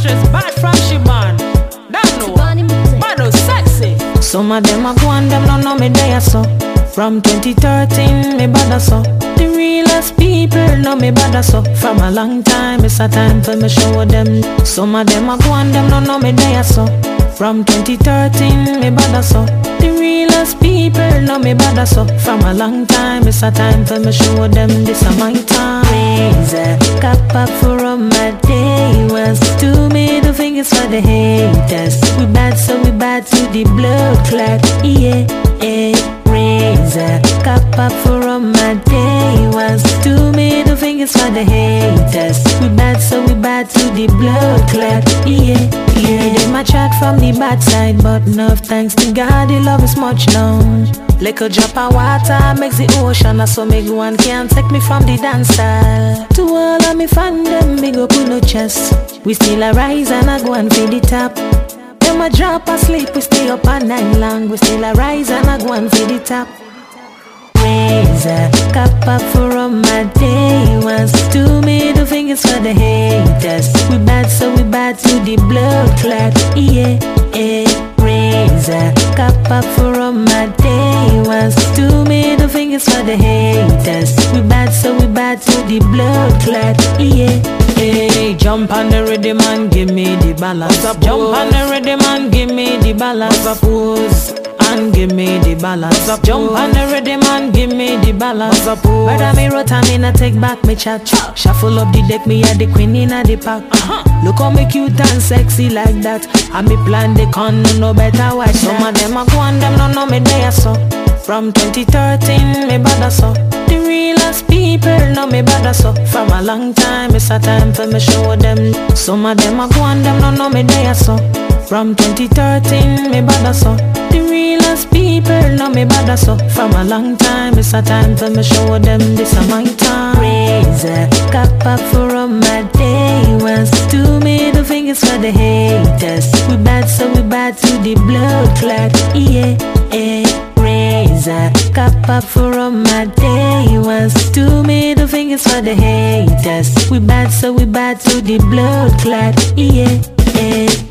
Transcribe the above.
mistress, bad from she born. Don't know, bad or sexy. Some of them a go and them don't know me there so. From 2013, me bother so. The realest people know me bother so. From a long time, it's a time for me show them. Some of them a go and them don't know me there so. From 2013, me bother so. The realest people know me bother so. From a long time, it's a time for me show them. This a my time. Raise a cup up for all my day ones. 2 middle fingers for the haters. We bad so we bad to the blood clot. Yeah, yeah. Raise a cup up for all my day ones. 2 middle fingers for the haters. We bad so we bad to the blood clot. Yeah, yeah. They my chat from the bad side, but enough thanks to God, the love is much known. Little drop of water makes the ocean, so make one can't take me from the dance style. To all of me fan them, big up with no chest. We still a rise and a go and feed the top. Them a drop asleep, we stay up all night long. We still a rise and a go and feed the top. Raise a cup up for all my day ones. 2 middle fingers for the haters. We bad so we bad to the blood clot. Yeah, yeah. Raise a cup up for all my day ones. 2 middle fingers for the haters. We bad so we bad to the blood clot. Yeah, yeah. Jump on the rhythm and give me the balance. Jump on the rhythm and give me the balance. Pose and give me the balance. Jump on the rhythm and give me the balance. Whether me rot and me not take back me chat. Shuffle up the deck, me a the queen in a the pack. Look how me cute and sexy like that. And me plan the con, no better watch. Some of them a go and them don't know me there so. From 2013, me bother so. The realest people know me bother so. From a long time, it's a time for me show them. Some of them a go and them don't know me there so. From 2013, me bother so. The realest people know me bother so. From a long time, it's a time for me show them. This a my time. Raise a cup up for all my day ones. 2 middle fingers for the haters. We bad so we bad to the blood clot. Yeah, yeah. Raise a cup up for all my day ones. 2 middle fingers for the haters. We bad so we bad to the blood clot. Yeah, yeah.